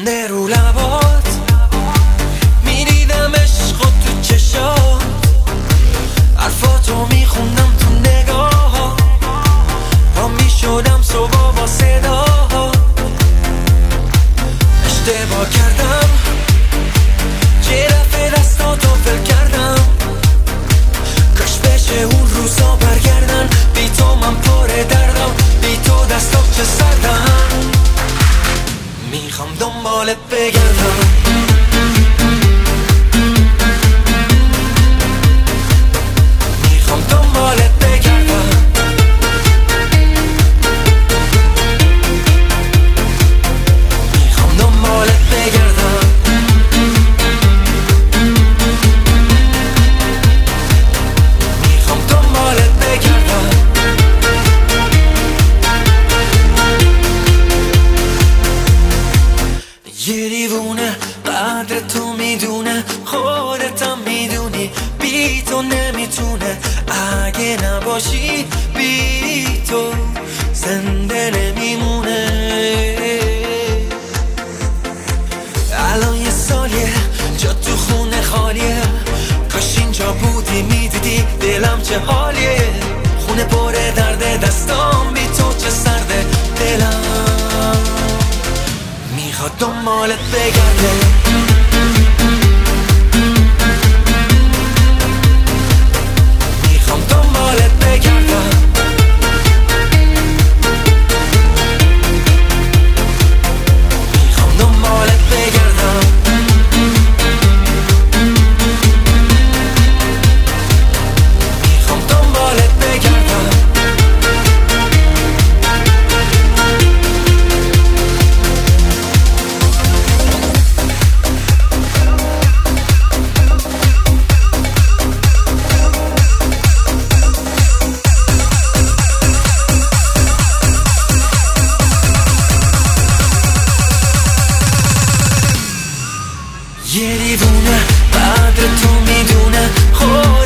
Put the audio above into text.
مونده رو لبات، میدیدم عشق تو چشات، حرفاتو میخوندم تو نگاه، پا میشدم صبح با صدا. اشتباه کردم چه دفعه دستاتو فل کردم، کاش بشه اون روزا برگردن. بی تو من پر دردم، بی تو دستات چه سردم، میخوام دنبالت بگردم. میخوام دنبالت بگردم. میخوام دنبالت بگردم. میخوام دنبالت بگردم. یه دیوونه قدر تو میدونه، خودتم میدونی بی تو نمیتونه. اگه نباشی بی تو زنده نمیمونه. الان یه سالیه جا تو خونه خالیه، کاش اینجا بودی میدیدی دلم چه حالیه. خونه پر درد، دستام بی تو چه سرده. دلم میخواد دنبالت بگرده. میخوام دنبالت بگردم. میخوام دنبالت بگردم. میخوام دنبالت بگردم. یه دیوونه قدر تو میدونه،